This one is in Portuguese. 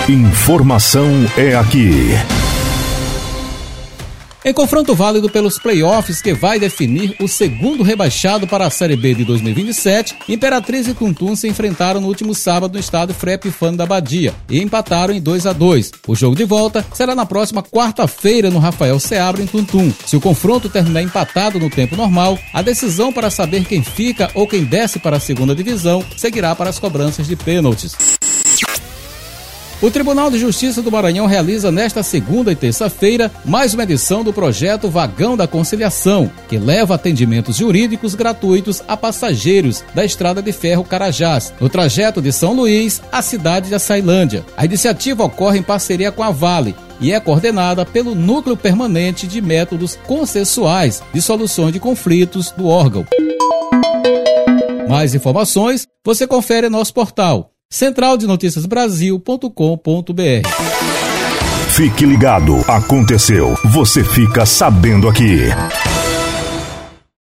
Informação é aqui. Em confronto válido pelos playoffs que vai definir o segundo rebaixado para a Série B de 2027, Imperatriz e Tuntum se enfrentaram no último sábado no estádio Frei Epifânio da Badia e empataram em 2-2. O jogo de volta será na próxima quarta-feira no Rafael Seabra, em Tuntum. Se o confronto terminar empatado no tempo normal, a decisão para saber quem fica ou quem desce para a segunda divisão seguirá para as cobranças de pênaltis. O Tribunal de Justiça do Maranhão realiza nesta segunda e terça-feira mais uma edição do projeto Vagão da Conciliação, que leva atendimentos jurídicos gratuitos a passageiros da Estrada de Ferro Carajás, no trajeto de São Luís à cidade de Açailândia. A iniciativa ocorre em parceria com a Vale e é coordenada pelo Núcleo Permanente de Métodos Consensuais de Soluções de Conflitos do órgão. Mais informações você confere em nosso portal centraldenoticiasbrasil.com.br. Fique ligado, aconteceu, você fica sabendo aqui.